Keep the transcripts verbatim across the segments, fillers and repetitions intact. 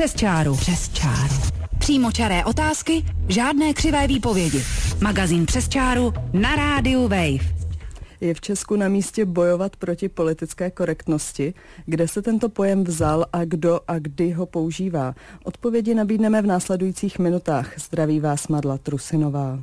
Přes čáru. Přes čáru. Přímočaré otázky, žádné křivé výpovědi. Magazín Přes čáru na rádiu Wave. Je v Česku na místě bojovat proti politické korektnosti? Kde se tento pojem vzal a kdo a kdy ho používá? Odpovědi nabídneme v následujících minutách. Zdraví vás Madla Trusinová.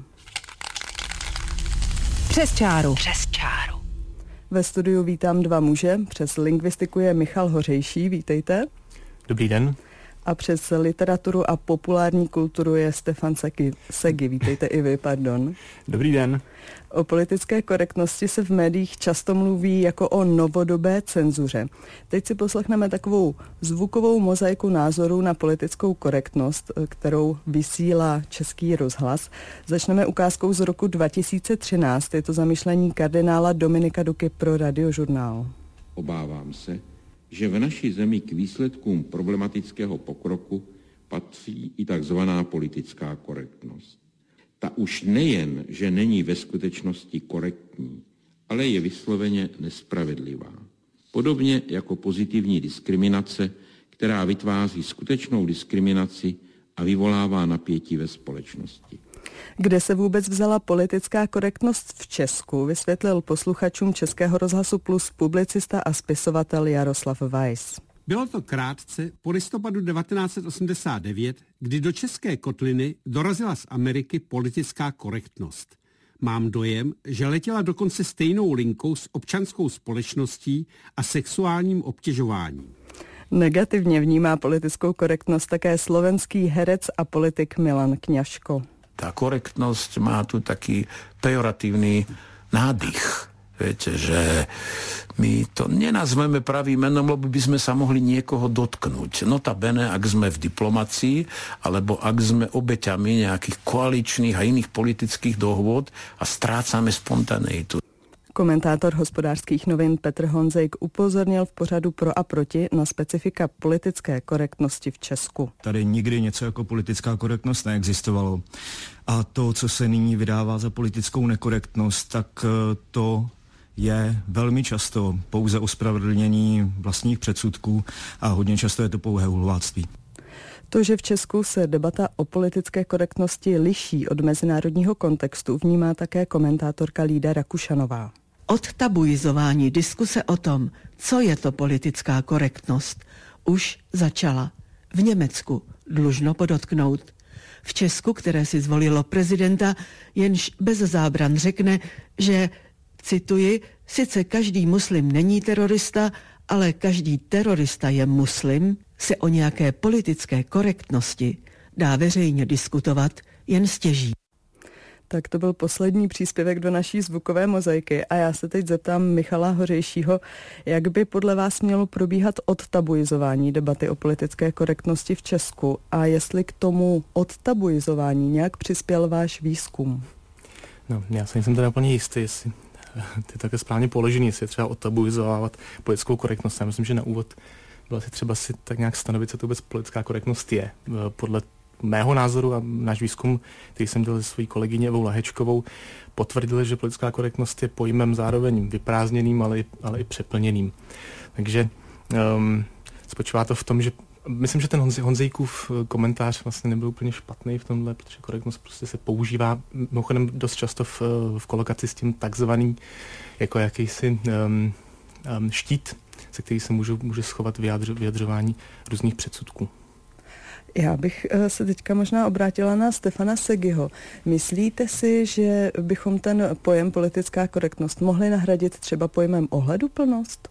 Přes čáru. Přes čáru. Ve studiu vítám dva muže. Přes lingvistiku je Michal Hořejší, vítejte. Dobrý den. A přes literaturu a populární kulturu je Stefan Segi. Segi, vítejte i vy, pardon. Dobrý den. O politické korektnosti se v médiích často mluví jako o novodobé cenzuře. Teď si poslechneme takovou zvukovou mozaiku názorů na politickou korektnost, kterou vysílá Český rozhlas. Začneme ukázkou z roku dva tisíce třináct. Je to zamyšlení kardinála Dominika Duky pro Radiožurnál. Obávám se, že v naší zemi k výsledkům problematického pokroku patří i takzvaná politická korektnost. Ta už nejen, že není ve skutečnosti korektní, ale je vysloveně nespravedlivá. Podobně jako pozitivní diskriminace, která vytváří skutečnou diskriminaci a vyvolává napětí ve společnosti. Kde se vůbec vzala politická korektnost v Česku, vysvětlil posluchačům Českého rozhlasu Plus publicista a spisovatel Jaroslav Weiss. Bylo to krátce po listopadu devatenáct set osmdesát devět, kdy do české kotliny dorazila z Ameriky politická korektnost. Mám dojem, že letěla dokonce stejnou linkou s občanskou společností a sexuálním obtěžováním. Negativně vnímá politickou korektnost také slovenský herec a politik Milan Kňažko. Tá korektnosť má tu taký pejoratívny nádych. Viete, že my to nenazveme pravým menom, lebo by sme sa mohli niekoho dotknúť. Notabene, ak sme v diplomácii, alebo ak sme obeťami nejakých koaličných a iných politických dohôd a strácame spontaneitu. Komentátor Hospodářských novin Petr Honzejk upozornil v pořadu Pro a proti na specifika politické korektnosti v Česku. Tady nikdy něco jako politická korektnost neexistovalo. A to, co se nyní vydává za politickou nekorektnost, tak to je velmi často pouze ospravedlnění vlastních předsudků a hodně často je to pouhé hulváctví. To, že v Česku se debata o politické korektnosti liší od mezinárodního kontextu, vnímá také komentátorka Lída Rakušanová. Odtabuizování diskuse o tom, co je to politická korektnost, už začala. V Německu, dlužno podotknout. V Česku, které si zvolilo prezidenta, jenž bez zábran řekne, že, cituji, sice každý muslim není terorista, ale každý terorista je muslim, se o nějaké politické korektnosti dá veřejně diskutovat jen stěží. Tak to byl poslední příspěvek do naší zvukové mozaiky a já se teď zeptám Michala Hořejšího, jak by podle vás mělo probíhat odtabuizování debaty o politické korektnosti v Česku a jestli k tomu odtabuizování nějak přispěl váš výzkum. No, já si nejsem teda úplně jistý, jestli ty je také správně položený, jestli je třeba odtabuizovat politickou korektnost. Já myslím, že na úvod bylo si třeba si tak nějak stanovit, co to vůbec politická korektnost je. Podle mého názoru a náš výzkum, který jsem dělal se svojí kolegyně Evou Lahečkovou, potvrdil, že politická korektnost je pojmem zároveň vyprázdněným, ale, ale i přeplněným. Takže um, spočívá to v tom, že myslím, že ten Honzi, Honzejkův komentář vlastně nebyl úplně špatný v tomhle, protože korektnost prostě se používá mimochodem dost často v, v kolokaci s tím takzvaný jako jakýsi um, um, štít, se který se může, může schovat vyjadř, vyjadřování různých předsudků. Já bych se teďka možná obrátila na Stefana Segiho. Myslíte si, že bychom ten pojem politická korektnost mohli nahradit třeba pojmem ohleduplnost?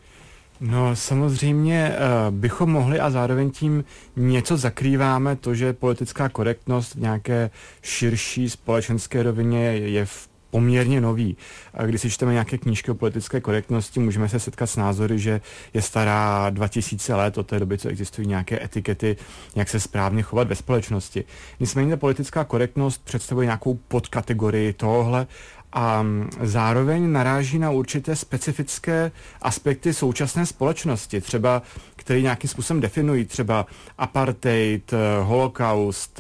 No samozřejmě uh, bychom mohli a zároveň tím něco zakrýváme, to, že politická korektnost v nějaké širší společenské rovině je, je v poměrně nový. A když si čteme nějaké knížky o politické korektnosti, můžeme se setkat s názory, že je stará dva tisíce let od té doby, co existují nějaké etikety, jak se správně chovat ve společnosti. Nicméně ta politická korektnost představuje nějakou podkategorii tohohle a zároveň naráží na určité specifické aspekty současné společnosti, třeba které nějakým způsobem definují, třeba apartheid, holokaust.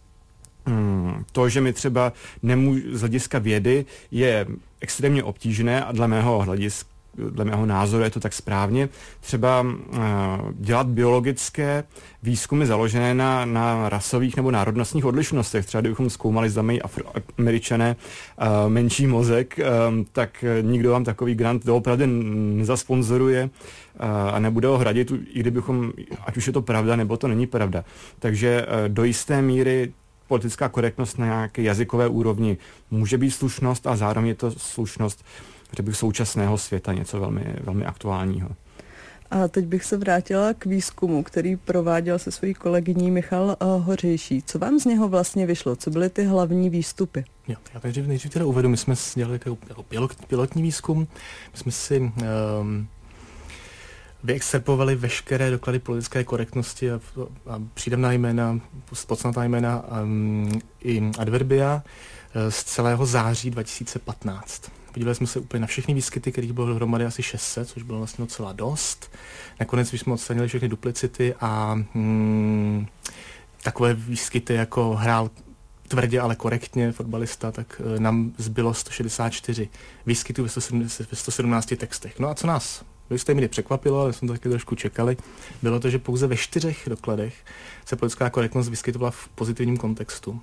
To, že mi třeba nemůžu, z hlediska vědy je extrémně obtížné a dle mého hlediska dle mého názoru je to tak správně, třeba uh, dělat biologické výzkumy založené na, na rasových nebo národnostních odlišnostech. Třeba kdybychom zkoumali, zda mají Afroameričané uh, menší mozek, um, tak nikdo vám takový grant doopravdy nezasponzoruje uh, a nebude ho hradit, i kdybychom, ať už je to pravda, nebo to není pravda. Takže uh, do jisté míry politická korektnost na nějaké jazykové úrovni může být slušnost a zároveň je to slušnost, řekl bych, současného světa, něco velmi, velmi aktuálního. A teď bych se vrátila k výzkumu, který prováděl se svojí kolegyní Michal Hořejší. Co vám z něho vlastně vyšlo? Co byly ty hlavní výstupy? Jo, já nejdřív, nejdřív teda uvedu, my jsme dělali jako, jako pilot, pilotní výzkum, my jsme si um, vyexcerpovali veškeré doklady politické korektnosti a, a přídavná jména, podstatná jména um, i adverbia uh, z celého září dva tisíce patnáct. Podívali jsme se úplně na všechny výskyty, kterých bylo dohromady asi šest set, což bylo vlastně docela dost. Nakonec jsme odstranili všechny duplicity a mm, takové výskyty, jako hrál tvrdě, ale korektně fotbalista, tak uh, nám zbylo sto šedesát čtyři výskytů ve sto sedmnácti textech. No a co nás do jisté míry překvapilo, ale jsme to taky trošku čekali, bylo to, že pouze ve čtyřech dokladech se politická korektnost vyskytovala v pozitivním kontextu.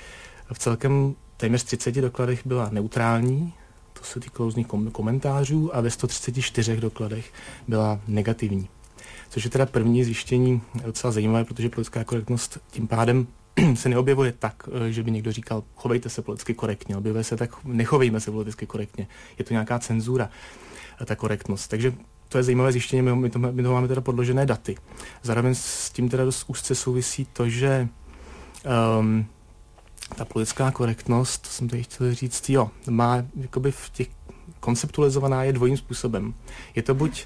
V celkem téměř třiceti dokladech byla neutrální, to se týkalo různých komentářů, a ve sto třiceti čtyřech dokladech byla negativní. Což je teda první zjištění docela zajímavé, protože politická korektnost tím pádem se neobjevuje tak, že by někdo říkal, chovejte se politicky korektně, objevuje se tak, nechovejme se politicky korektně. Je to nějaká cenzura, ta korektnost. Takže to je zajímavé zjištění, my, my, to, my to máme teda podložené daty. Zároveň s tím teda dost úzce souvisí to, že um, ta politická korektnost, to jsem tady chtěl říct, jo, má jakoby v těch konceptualizovaná je dvojím způsobem. Je to buď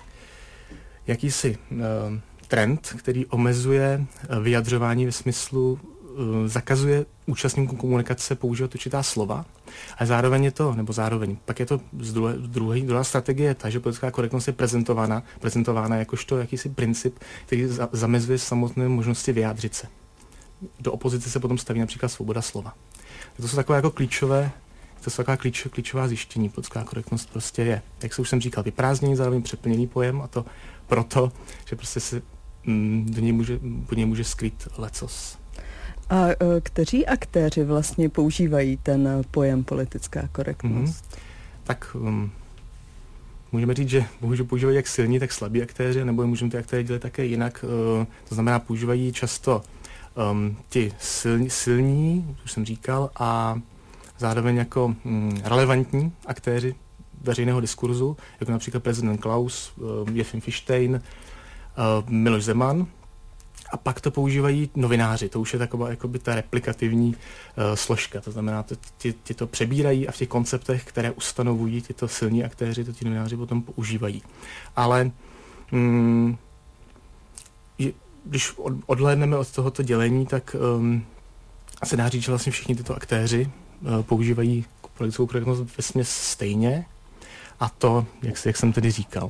jakýsi uh, trend, který omezuje vyjadřování ve smyslu, uh, zakazuje účastníkům komunikace používat určitá slova, a zároveň je to, nebo zároveň, pak je to z druhé, druhé, druhá strategie ta, že politická korektnost je prezentována, prezentována jakožto jakýsi princip, který za, zamezuje samotné možnosti vyjádřit se. Do opozice se potom staví například svoboda slova. To jsou takové jako klíčové, to jsou taková klíč, klíčová zjištění. Politická korektnost prostě je, jak se už jsem říkal, vyprázdněný, zároveň přeplněný pojem, a to proto, že prostě se mm, do něj může, pod něj může skrýt lecos. A kteří aktéři vlastně používají ten pojem politická korektnost? Mm-hmm. Tak um, můžeme říct, že můžou používat jak silní, tak slabí aktéři, nebo můžeme ty aktéry dělat také jinak. Uh, to znamená, používají často um, ti silní, silní, už jsem říkal, a zároveň jako um, relevantní aktéři veřejného diskurzu, jako například prezident Klaus, uh, Jefim Fištejn, uh, Miloš Zeman. A pak to používají novináři, to už je taková jakoby ta replikativní uh, složka, to znamená, to, ti, ti to přebírají a v těch konceptech, které ustanovují tyto silní aktéři, to ti novináři potom používají. Ale mm, je, když od, odhlédneme od tohoto dělení, tak um, se dá říct, že vlastně všichni tyto aktéři uh, používají politickou korektnost vesměs stejně, a to, jak, jak jsem tedy říkal.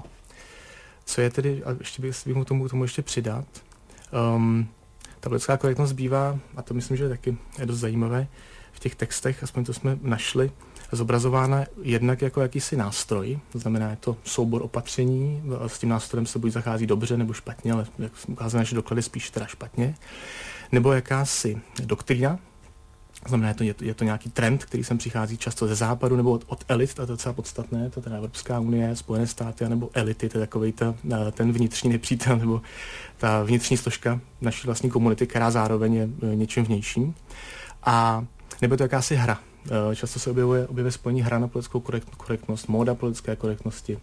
Co je tedy, a ještě bych, bych mu tomu, tomu ještě přidat, Um, ta politická korektnost bývá, a to myslím, že je taky je dost zajímavé, v těch textech, aspoň to jsme našli, zobrazována jednak jako jakýsi nástroj, to znamená, je to soubor opatření, a s tím nástrojem se buď zachází dobře nebo špatně, ale jak ukázané naše doklady, spíš teda špatně, nebo jakási doktrína, to znamená, je to, je, to, je to nějaký trend, který sem přichází často ze západu nebo od, od elit, to je docela podstatné, to teda Evropská unie, Spojené státy, nebo elity, to je takovej ta, ten vnitřní nepřítel, nebo ta vnitřní složka naší vlastní komunity, která zároveň je něčím vnějším. A nebo je to jakási hra. Často se objevuje, objevuje spojení hra na politickou korekt, korektnost, móda politické korektnosti.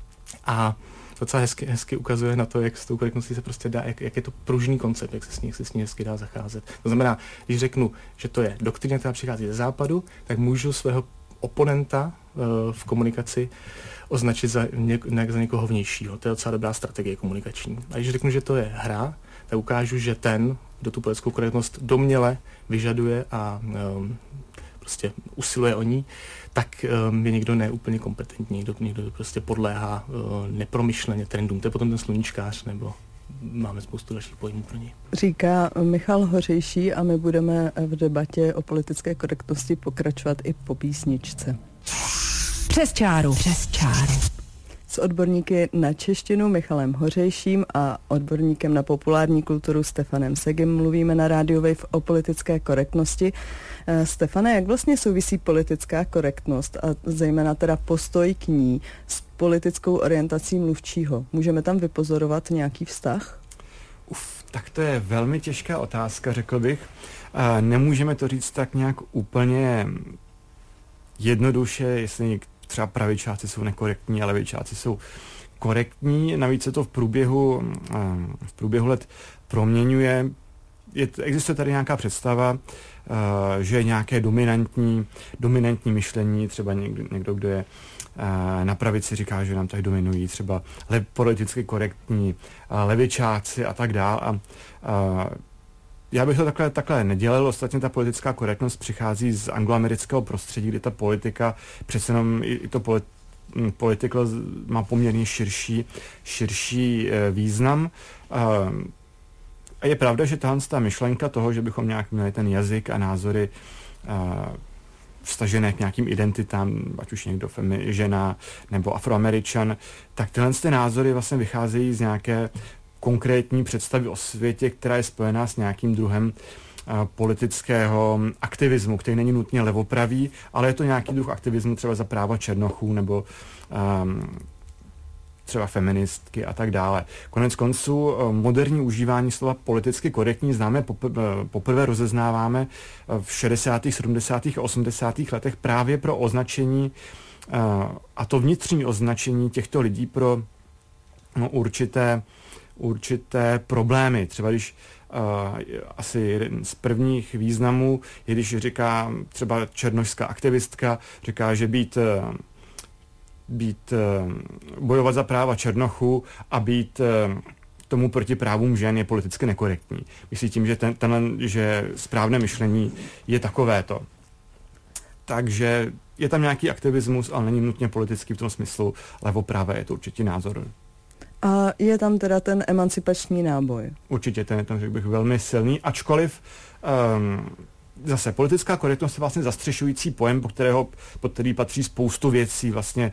A docela hezky, hezky ukazuje na to, jak s tou korektností se prostě dá, jak, jak je to pružný koncept, jak se s ní, jak se s ní hezky dá zacházet. To znamená, když řeknu, že to je doktrína, která přichází ze západu, tak můžu svého oponenta uh, v komunikaci označit za, něk, za někoho vnějšího. To je docela dobrá strategie komunikační. A když řeknu, že to je hra, tak ukážu, že ten, kdo tu politickou korektnost domněle vyžaduje a um, prostě usiluje o ní, tak um, je někdo neúplně kompetentní, někdo, někdo prostě podléhá uh, nepromyšleně trendům. To je potom ten sluníčkář, nebo máme spoustu dalších pojmů pro něj. Říká Michal Hořejší a my budeme v debatě o politické korektnosti pokračovat i po písničce. Přes čáru. Přes čáru. s odborníky na češtinu Michalem Hořejším a odborníkem na populární kulturu Stefanem Segim mluvíme na Radio Wave o politické korektnosti. Stefane, jak vlastně souvisí politická korektnost a zejména teda postoj k ní s politickou orientací mluvčího? Můžeme tam vypozorovat nějaký vztah? Uf, tak to je velmi těžká otázka, řekl bych. Nemůžeme to říct tak nějak úplně jednoduše, jestli třeba pravičáci jsou nekorektní a levičáci jsou korektní. Navíc se to v průběhu, v průběhu let proměňuje. Je, existuje tady nějaká představa, že je nějaké dominantní, dominantní myšlení, třeba někdo, někdo kdo je na pravici, říká, že nám tady dominují třeba le, politicky korektní levičáci a tak dále. A, a já bych to takhle, takhle nedělal. Ostatně ta politická korektnost přichází z angloamerického prostředí, kdy ta politika, přece jenom i, i to polit, politika má poměrně širší, širší e, význam. A, a je pravda, že tahle ta myšlenka toho, že bychom nějak měli ten jazyk a názory a, vztažené k nějakým identitám, ať už někdo femi, žena nebo Afroameričan, tak tyhle ty názory vlastně vycházejí z nějaké konkrétní představy o světě, která je spojená s nějakým druhem uh, politického aktivismu, který není nutně levopravý, ale je to nějaký druh aktivismu třeba za práva černochů nebo um, třeba feministky a tak dále. Konec konců uh, moderní užívání slova politicky korektní známe popr- poprvé rozeznáváme uh, v šedesátých, sedmdesátých a osmdesátých letech právě pro označení uh, a to vnitřní označení těchto lidí pro no, určité určité problémy. Třeba když uh, asi jeden z prvních významů je, když říká třeba černošská aktivistka, říká, že být, uh, být uh, bojovat za práva černochů a být uh, tomu proti právům žen je politicky nekorektní. Myslí tím, že, ten, ten, že správné myšlení je takovéto. Takže je tam nějaký aktivismus, ale není nutně politický v tom smyslu levopravé, je to určitě názor. A je tam teda ten emancipační náboj. Určitě, ten je tam, řekl bych, velmi silný, ačkoliv um, zase politická korektnost je vlastně zastřešující pojem, po, kterého, pod který patří spoustu věcí. Vlastně,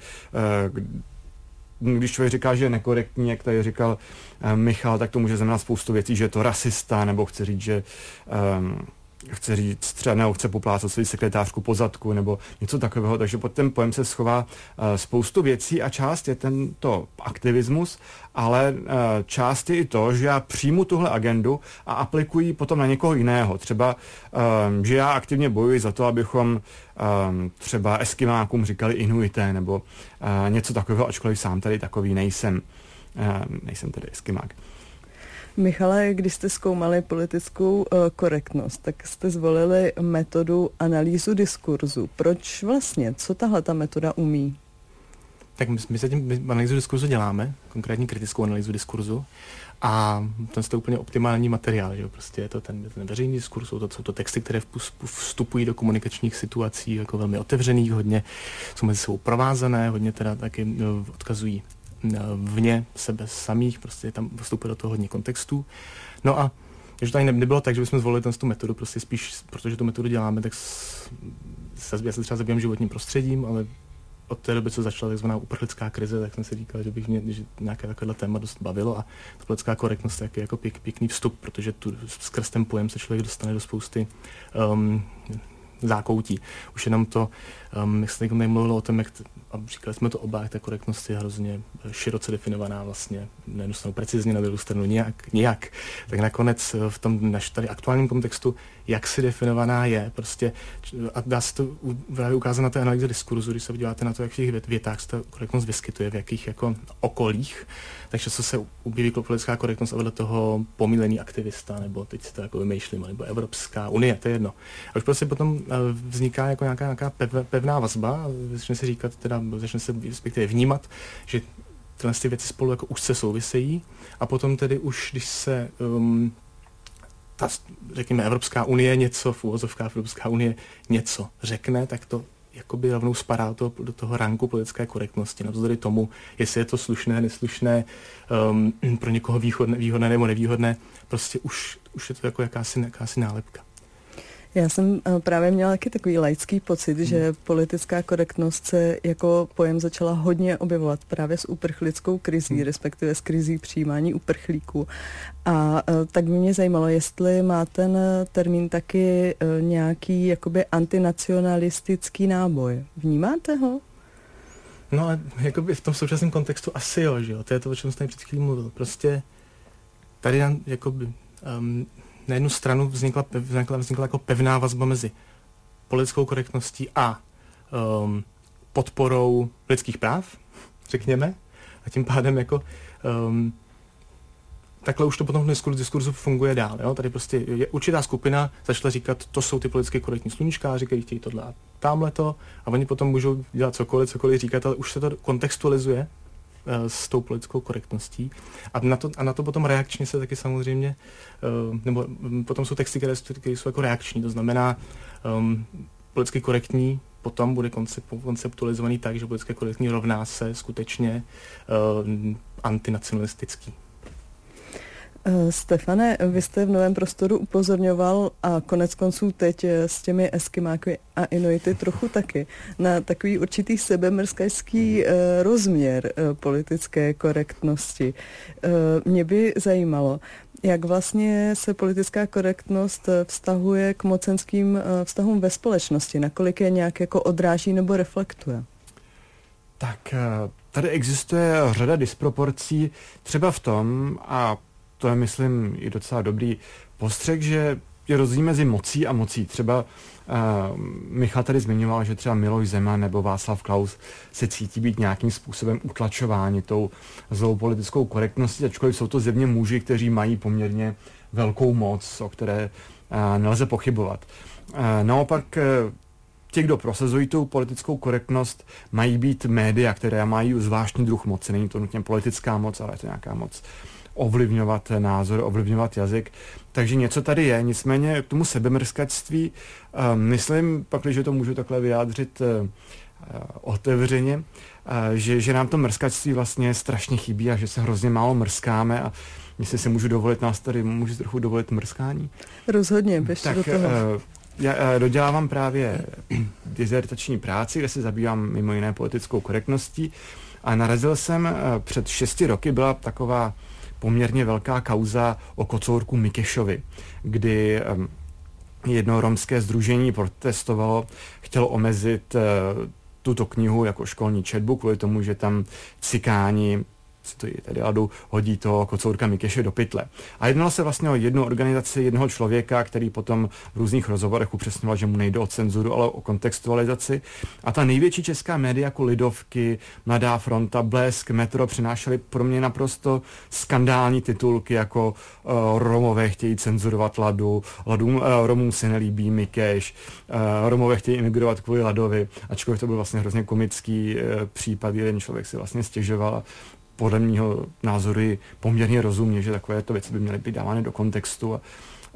uh, když člověk říká, že je nekorektní, jak tady říkal uh, Michal, tak to může znamenat spoustu věcí, že je to rasista, nebo chce říct, že um, chce říct třeba, nebo chce poplácat svou sekretářku po zadku, nebo něco takového, takže pod ten pojem se schová uh, spoustu věcí a část je tento aktivismus, ale uh, část je i to, že já přijmu tuhle agendu a aplikuji potom na někoho jiného. Třeba, uh, že já aktivně bojuji za to, abychom uh, třeba Eskimákům říkali Inuité, nebo uh, něco takového, ačkoliv sám tady takový nejsem. Uh, nejsem tedy Eskimák. Michale, když jste zkoumali politickou uh, korektnost, tak jste zvolili metodu analýzu diskurzu. Proč vlastně? Co tahle ta metoda umí? Tak my, my se tím analýzu diskurzu děláme, konkrétní kritickou analýzu diskurzu, a to je úplně optimální materiál, že jo? Prostě je to ten, ten veřejný diskurs, jsou to, jsou to texty, které vstupují do komunikačních situací jako velmi otevřených, hodně jsou mezi sebou provázané, hodně teda taky no, odkazují vně sebe samých, prostě tam vstupuje do toho hodně kontextů. No a když to ani nebylo tak, že bychom zvolili ten, tu metodu, prostě spíš, protože tu metodu děláme, tak se, já se třeba zabývám životním prostředím, ale od té doby, co začala takzvaná uprchlická krize, tak jsem si říkal, že bych mě že nějaké takovéhle téma dost bavilo a ta politická korektnost je jako pěk, pěkný vstup, protože tu skrz ten pojem se člověk dostane do spousty um, zákoutí. Už jenom to, um, jak jste mluvilo o tom, jak t- a říkali jsme to oba, ta korektnost je hrozně široce definovaná vlastně, na jednu stranu precizně, na druhou stranu nějak, nějak. Tak nakonec v tom naš tady aktuálním kontextu, jak si definovaná je, prostě, a dá se to právě ukázat na té analýze diskurzu, když se podíváte na to, jak v těch větách se ta korektnost vyskytuje, v jakých jako okolích, takže co se objeví politická korektnost a vedle toho pomílený aktivista, nebo teď si to jako vymýšlím, nebo Evropská unie, to je jedno. A už prostě potom vzniká jako nějaká, nějaká pevná vazba a začne se říkat, teda začne se respektive vnímat, že tyhle ty věci spolu jako úzce souvisejí a potom tedy už, když se um, ta, řekněme, Evropská unie něco, v uvozovkách Evropská unie něco řekne, tak to jakoby rovnou spadá to, do toho ranku politické korektnosti. Navzdory tomu, jestli je to slušné, neslušné, um, pro někoho výhodné, výhodné nebo nevýhodné, prostě už, už je to jako jakási, jakási nálepka. Já jsem právě měla taky takový laický pocit, hmm. že politická korektnost se jako pojem začala hodně objevovat právě s uprchlickou krizí, hmm. respektive s krizí přijímání uprchlíků. A tak by mě zajímalo, jestli má ten termín taky nějaký jakoby antinacionalistický náboj. Vnímáte ho? No ale jakoby v tom současném kontextu asi jo, že jo, to je to, o čem jsem před chvílí mluvil. Prostě tady jakoby um, na jednu stranu vznikla, vznikla, vznikla jako pevná vazba mezi politickou korektností a um, podporou lidských práv, řekněme, a tím pádem jako um, takhle už to potom v diskurzu funguje dál. Jo? Tady prostě je určitá skupina začala říkat, to jsou ty politicky korektní sluníčkáři, kteří chtějí tohle a támhleto, a oni potom můžou dělat cokoliv, cokoliv říkat, ale už se to kontextualizuje uh, s tou politickou korektností. A na, to, a na to potom reakčně se taky samozřejmě, uh, nebo um, potom jsou texty, které, které jsou jako reakční, to znamená um, politicky korektní potom bude koncept, konceptualizovaný tak, že politicky korektní rovná se skutečně uh, antinacionalistický. Stefane, vy jste v Novém prostoru upozorňoval a konec konců teď s těmi Eskimáky a Inuity trochu taky na takový určitý sebemrskačský uh, rozměr uh, politické korektnosti. Uh, mě by zajímalo, jak vlastně se politická korektnost vztahuje k mocenským uh, vztahům ve společnosti, nakolik je nějak jako odráží nebo reflektuje? Tak tady existuje řada disproporcí třeba v tom, a to je, myslím, i docela dobrý postřeh, že je rozdíl mezi mocí a mocí. Třeba uh, Michal tady zmiňoval, že třeba Miloš Zeman nebo Václav Klaus se cítí být nějakým způsobem utlačováni tou zlou politickou korektností, ačkoliv jsou to zjevně muži, kteří mají poměrně velkou moc, o které uh, nelze pochybovat. Uh, naopak uh, ti, kdo prosazují tu politickou korektnost, mají být média, které mají zvláštní druh moci. Není to nutně politická moc, ale je to nějaká moc ovlivňovat názor, ovlivňovat jazyk. Takže něco tady je, nicméně k tomu sebemrskačství, uh, myslím, pak, že to můžu takhle vyjádřit uh, otevřeně, uh, že, že nám to mrskačství vlastně strašně chybí a že se hrozně málo mrskáme a jestli si můžu dovolit, nás tady můžu trochu dovolit mrskání. Rozhodně, běžte do toho. Uh, já uh, dodělávám právě dizertační práci, kde se zabývám mimo jiné politickou korektností a narazil jsem uh, před šesti roky, byla taková poměrně velká kauza o kocourku Mikešovi, kdy um, jedno romské sdružení protestovalo, chtělo omezit uh, tuto knihu jako školní četbu kvůli tomu, že tam cikáni stojí tady ladu, hodí to kocourka Mikeše do pytle. A jednalo se vlastně o jednu organizaci, jednoho člověka, který potom v různých rozhovorech upřesňoval, že mu nejde o cenzuru, ale o kontextualizaci. A ta největší česká média jako Lidovky, Mladá fronta, Blesk, Metro přinášely pro mě naprosto skandální titulky jako uh, Romové chtějí cenzurovat Ladu, Ladům, uh, Romům se nelíbí Mikeš, uh, Romové chtějí imigrovat kvůli Ladovi, ačkoliv to byl vlastně hrozně komický uh, případ, jeden člověk si vlastně stěžoval. Podle mého názoru poměrně rozumně, že takovéto věci by měly být dávány do kontextu. A,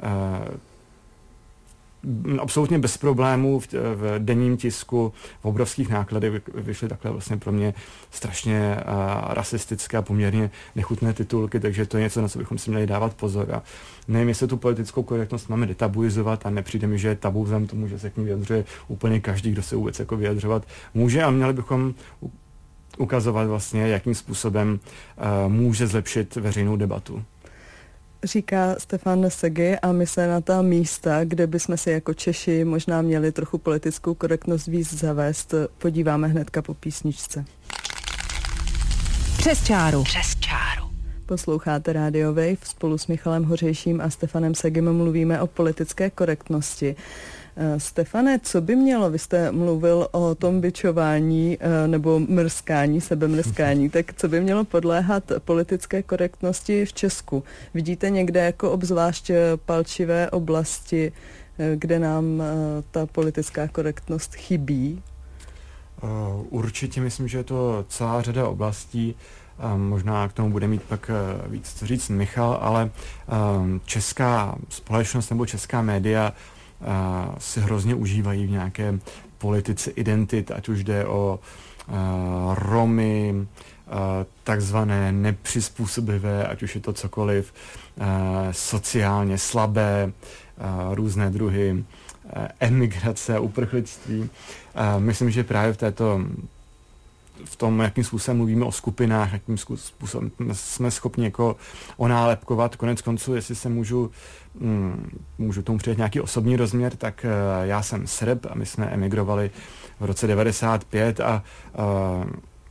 uh, absolutně bez problémů v, v denním tisku, v obrovských nákladech vyšly takhle vlastně pro mě strašně uh, rasistické a poměrně nechutné titulky, takže to je něco, na co bychom si měli dávat pozor. A nevím, jestli tu politickou korektnost máme detabuizovat a nepřijde mi, že je tabu vzhledem tomu, že se k ní vyjadřuje úplně každý, kdo se vůbec jako vyjadřovat může, a měli bychom ukazovat vlastně, jakým způsobem uh, může zlepšit veřejnou debatu. Říká Stefan Segi a my se na ta místa, kde bychom si jako Češi možná měli trochu politickou korektnost víc zavést, podíváme hnedka po písničce. Přes čáru. Přes čáru. Posloucháte Radio Wave, spolu s Michalem Hořejším a Stefanem Segim mluvíme o politické korektnosti. Stefane, co by mělo, vy jste mluvil o tom bičování nebo mrskání, sebemrskání, tak co by mělo podléhat politické korektnosti v Česku? Vidíte někde jako obzvlášť palčivé oblasti, kde nám ta politická korektnost chybí? Určitě myslím, že je to celá řada oblastí. Možná k tomu bude mít pak víc co říct Michal, ale česká společnost nebo česká média Uh, si hrozně užívají v nějaké politice identit, ať už jde o uh, Romy, uh, takzvané nepřizpůsobivé, ať už je to cokoliv, uh, sociálně slabé, uh, různé druhy emigrace, uprchlictví. Myslím, že právě v této v tom, jakým způsobem mluvíme o skupinách, jakým způsobem jsme schopni jako onálepkovat. Konec konců, jestli se můžu, mm, můžu tomu přidat nějaký osobní rozměr, tak uh, já jsem Srb a my jsme emigrovali v roce devadesát pět a uh,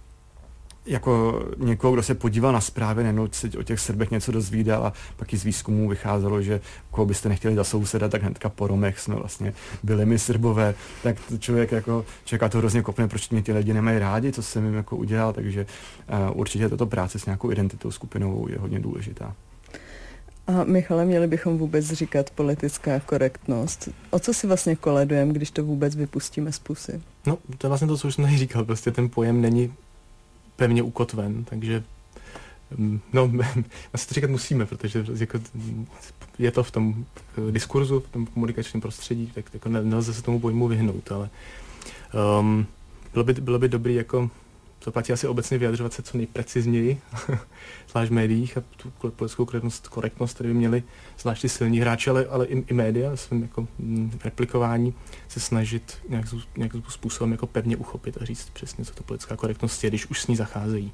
jako někoho, kdo se podíval na zprávy, nejednou se o těch Srbech něco dozvídal a pak i z výzkumů vycházelo, že koho byste nechtěli za souseda, tak hnedka po Romech jsme vlastně byli my Srbové, tak člověk jako čeká to hrozně kopne, proč mě ty lidi nemají rádi, co jsem jim jako udělal, takže uh, určitě tato práce s nějakou identitou skupinovou je hodně důležitá. A Michale, měli bychom vůbec říkat politická korektnost? O co si vlastně koledujeme, když to vůbec vypustíme z pusy? No, to je vlastně to, co už jsem tady říkal, prostě ten pojem není pevně ukotven, takže no, asi to říkat musíme, protože jako, je to v tom diskurzu, v tom komunikačním prostředí, tak jako nelze se tomu pojmu vyhnout, ale um, bylo, by, bylo by dobrý jako to platí asi obecně vyjadřovat se co nejprecizněji, zvlášť v médiích a tu politickou korektnost, korektnost tady by měli zvlášť ty silní hráči, ale, ale i, i média svým jako m, replikování se snažit nějak, nějakým způsobem jako pevně uchopit a říct přesně, co to politická korektnost je, když už s ní zacházejí.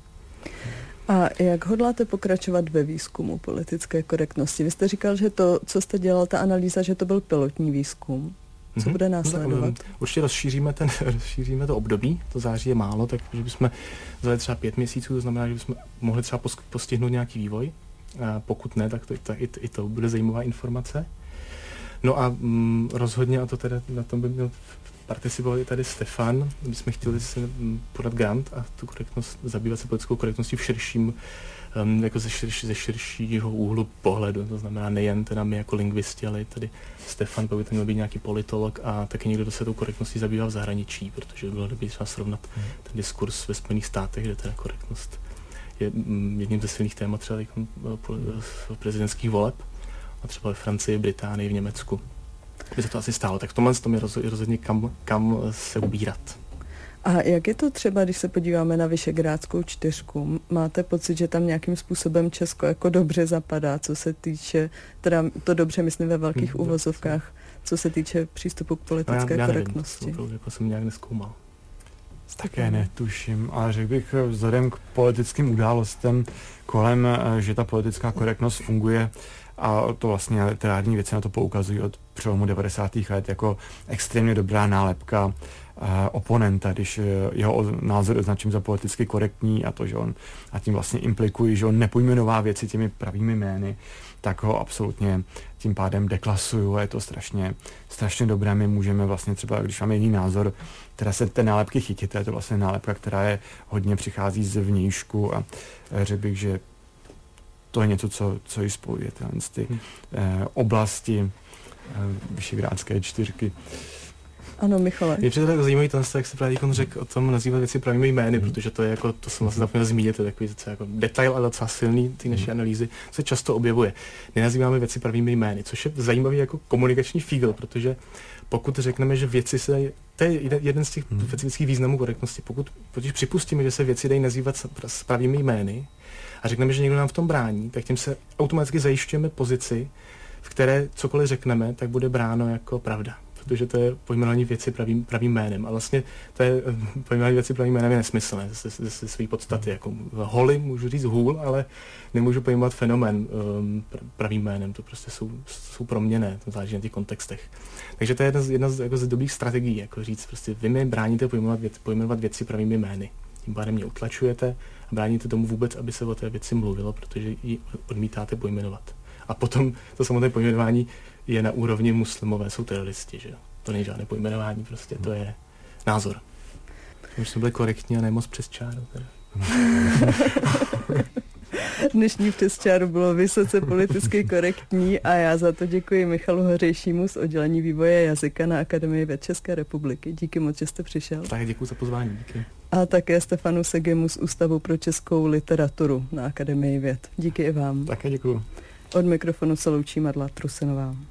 A jak hodláte pokračovat ve výzkumu politické korektnosti? Vy jste říkal, že to, co jste dělal, ta analýza, že to byl pilotní výzkum. Co mm-hmm. bude následovat? No, určitě rozšíříme, ten, rozšíříme to období, to září je málo, takže bychom vzali třeba pět měsíců, to znamená, že bychom mohli třeba postihnout nějaký vývoj. A pokud ne, tak to, to, i, i to bude zajímavá informace. No a mm, rozhodně, a to teda na tom by měl participovat i tady Stefan, my jsme chtěli si podat grant a tu korektnost, zabývat se politickou korektností v širším, um, jako ze, širší, ze širšího úhlu pohledu, to znamená nejen teda my jako lingvisti, ale i tady Stefan, by to měl být nějaký politolog a taky někdo, kdo se tou korektností zabývá v zahraničí, protože by bylo dobré třeba srovnat ten diskurs ve Spojených státech, kde teda korektnost je jedním ze silných témat třeba prezidentských voleb a třeba ve Francii, Británii, v Německu. By se to asi stálo, tak v tomhle tom je rozhodně kam, kam se ubírat. A jak je to třeba, když se podíváme na Visegrádskou čtyřku? Máte pocit, že tam nějakým způsobem Česko jako dobře zapadá, co se týče, teda to dobře myslím ve velkých hmm, uvozovkách, co se týče přístupu k politické no já, já korektnosti? Nevím, to jako jsem nějak nezkoumal. Také netuším, ale řekl bych vzhledem k politickým událostem kolem, že ta politická korektnost funguje a to vlastně literární věci na to poukazují od přelomu devadesátých let jako extrémně dobrá nálepka uh, oponenta, když uh, jeho názor označím za politicky korektní a to, že on a tím vlastně implikují, že on nepojmenová věci těmi pravými jmény, tak ho absolutně tím pádem deklasuju a je to strašně, strašně dobré. My můžeme vlastně třeba, když máme jiný názor, teda se té nálepky chytit, to je to vlastně nálepka, která je hodně přichází z vnějšku a uh, řekl bych, že to je něco, co, co ji spojuje, ty hmm. eh, oblasti eh, Visegrádské čtyřky. Ano, Michale. Je přece tak zajímavý ten, jak se právě řekl o tom nazývat věci pravými jmény, hmm. protože to je jako, to jsem vlastně zapomněl zmínit, to je takový jako detail, ale docela silný ty naší hmm. analýzy, se často objevuje. Nenazýváme věci pravými jmény, což je zajímavý jako komunikační fígl, protože pokud řekneme, že věci se dají, to je jeden z těch hmm. specifických významů korektnosti, pokud totiž připustíme, že se věci dají nazývat s pravými jmény, a řekneme, že někdo nám v tom brání, tak tím se automaticky zajišťujeme pozici, v které cokoliv řekneme, tak bude bráno jako pravda. Protože to je pojmenování věci pravým, pravým jménem. A vlastně to je pojmenování věci pravým jménem je nesmyslné ze, ze, ze své podstaty. Jako holy můžu říct hůl, ale nemůžu pojmenovat fenomén um, pravým jménem. To prostě jsou, jsou proměnné, to záleží na těch kontextech. Takže to je jedna z, jedna z, jako z dobrých strategií, jako říct, prostě vy mi bráníte pojmenovat, věc, pojmenovat věci pravými jmény. Tím pádem mě utlačujete a bráníte tomu vůbec, aby se o té věci mluvilo, protože ji odmítáte pojmenovat. A potom to samotné pojmenování je na úrovni muslimové jsou teroristi, že jo. To není žádné pojmenování, prostě to je názor. Už jsme byli korektní a ne moc přes čáru. Dnešní Přes čáru bylo vysoce politicky korektní a já za to děkuji Michalu Hořejšímu z oddělení vývoje jazyka na Akademii věd České republiky. Díky moc, že jste přišel. Tak děkuji za pozvání. Díky. A také Stefanu Segemu z Ústavu pro českou literaturu na Akademii věd. Díky i vám. Také děkuji. Od mikrofonu se loučí Marla Trusenová.